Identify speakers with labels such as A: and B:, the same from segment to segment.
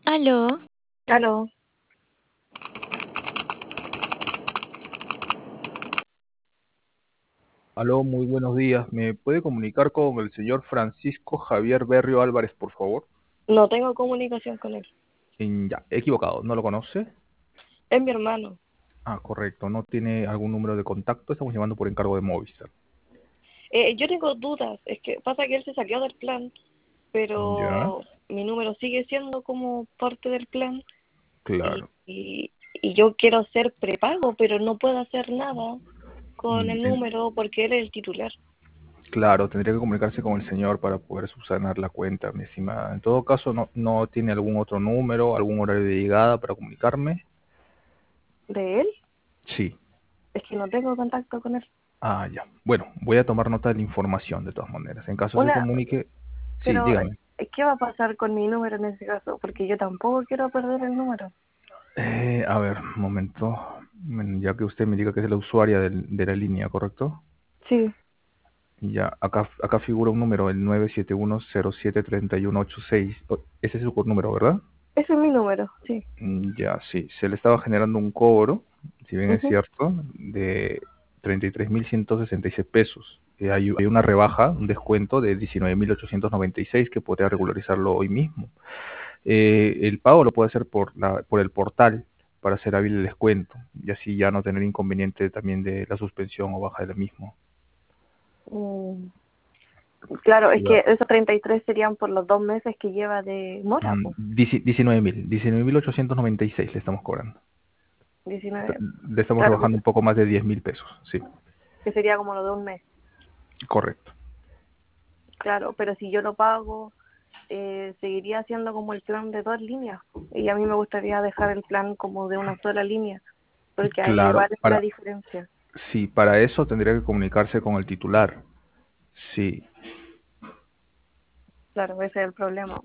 A: Aló,
B: Aló,
C: Aló, muy buenos días. ¿Me puede comunicar con el señor Francisco Javier Berrio Álvarez, por favor?
B: no tengo comunicación con él.
C: Ya, he equivocado, ¿no lo conoce?
B: Es mi hermano.
C: Ah, correcto, no tiene algún número de contacto, estamos llamando por encargo de Movistar.
B: Yo tengo dudas. Es que pasa que él se salió del plan,
C: Ya,
B: pero mi número sigue siendo como parte del plan y,
C: claro.
B: y, y yo quiero hacer prepago, pero no puedo hacer nada con
C: Mm,
B: el
C: en-
B: número porque él es el titular.
C: claro, tendría que comunicarse con el señor para poder subsanar la cuenta, mi estimada. En todo caso, ¿no tiene algún otro número, algún horario de llegada para comunicarme?
B: ¿De él?
C: Sí.
B: Es que no tengo contacto con él.
C: Ah, ya. Bueno, voy a tomar nota de la información de todas maneras. En caso se
B: Una,
C: comunique, sí,
B: pero
C: dígame.
B: ¿qué va a pasar con mi número en ese caso? Porque yo tampoco quiero perder el número.
C: A ver, un momento. Ya que usted me diga que es la usuaria de la línea, ¿correcto?
B: Sí,
C: Ya, acá figura un número, el 971073186. Ese es su número, ¿verdad?
B: ese es mi número, sí.
C: Ya, sí. Se le estaba generando un cobro, si bien es
B: Ujú.
C: cierto, de 33.166 pesos. Hay una rebaja, un descuento de 19.896 que podría regularizarlo hoy mismo. El pago lo puede hacer por el portal para hacer hábil el descuento y así ya no tener inconveniente también de la suspensión o baja del mismo.
B: Mm. Claro, es que
C: Ya.
B: esos 33 serían por los 2 meses que lleva de mora, pues.
C: 19.896 le estamos cobrando.
B: 19,
C: Le estamos
B: claro,
C: rebajando un poco más de 10.000 pesos. Sí,
B: que sería como lo de un mes.
C: correcto.
B: Claro, pero si yo lo pago, seguiría siendo como el plan de 2 líneas. Y a mí me gustaría dejar el plan como de una sola línea, porque ahí
C: Claro,
B: igual es la diferencia.
C: sí, para eso tendría que comunicarse con el titular. Sí,
B: Claro, ese es el problema.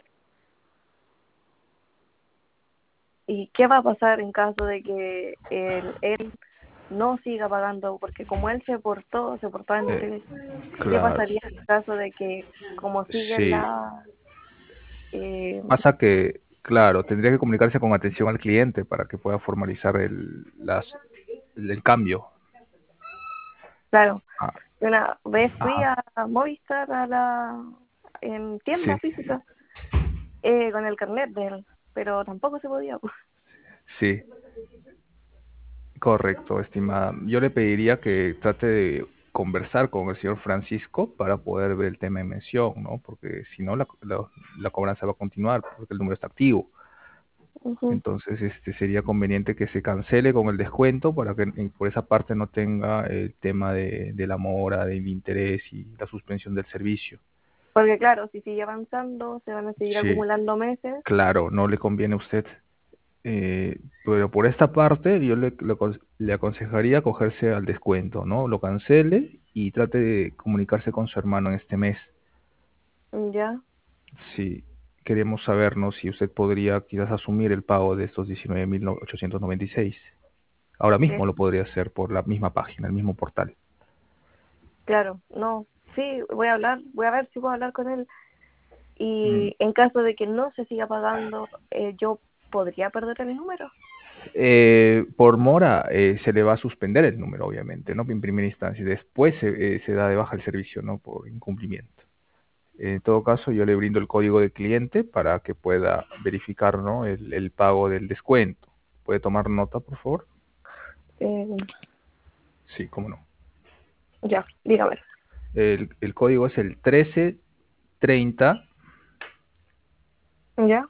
B: ¿Y qué va a pasar en caso de que él no siga pagando? Porque como él se portó
C: eh,
B: antes, ¿qué
C: claro,
B: pasaría en caso de que como sigue
C: sí.
B: la... Eh,
C: Pasa que, claro, tendría que comunicarse con atención al cliente para que pueda formalizar el cambio.
B: claro,
C: Ah,
B: una vez fui
C: ajá,
B: a Movistar en
C: sí,
B: tienda física con el carnet de él, pero tampoco se podía, pues.
C: sí, correcto, estimada. Yo le pediría que trate de conversar con el señor Francisco para poder ver el tema en mención, ¿no? Porque si no, la cobranza va a continuar porque el número está activo.
B: Ujú.
C: Entonces, sería conveniente que se cancele con el descuento para que por esa parte no tenga el tema de la mora, del interés y la suspensión del servicio.
B: Porque claro, si sigue avanzando, se van a seguir
C: Sí,
B: acumulando meses.
C: claro, no le conviene a usted. Pero por esta parte yo le aconsejaría cogerse al descuento, ¿no? Lo cancele y trate de comunicarse con su hermano en este mes.
B: Ya,
C: Si queremos saber, ¿no? Si usted podría quizás asumir el pago de estos 19.896. Ahora
B: eh,
C: mismo lo podría hacer por la misma página, el mismo portal.
B: claro, no. Sí, voy a ver si puedo hablar con él.
C: Mm,
B: Y en caso de que no se siga pagando, yo podría perder el número.
C: por mora se le va a suspender el número, obviamente, ¿no? En primera instancia. Después se da de baja el servicio, ¿no? Por incumplimiento. En todo caso, yo le brindo el código de cliente para que pueda verificar, ¿no? el pago del descuento. ¿Puede tomar nota, por favor?
B: Eh,
C: Sí, cómo no.
B: ya, dígame.
C: El código es el 1330
B: Ya,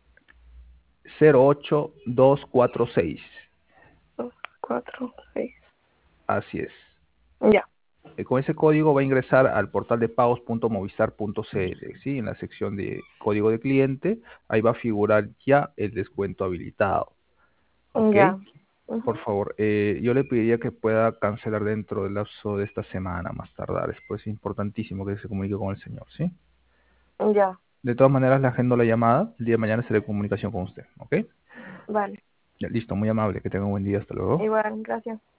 C: 08246.
B: 2, 4, 6.
C: Así es.
B: Ya,
C: Con ese código va a ingresar al portal de pagos.movistar.cl, ¿sí? En la sección de código de cliente, ahí va a figurar ya el descuento habilitado, ¿ok?
B: ya.
C: Por
B: Ujú.
C: favor, yo le pediría que pueda cancelar dentro del lapso de esta semana, más tardar. Después es importantísimo que se comunique con el señor, ¿sí?
B: Ya,
C: De todas maneras, le agendo la llamada. El día de mañana estaré en comunicación con usted, ¿ok?
B: vale.
C: Ya, listo, muy amable. Que tenga un buen día. Hasta luego.
B: Igual, gracias.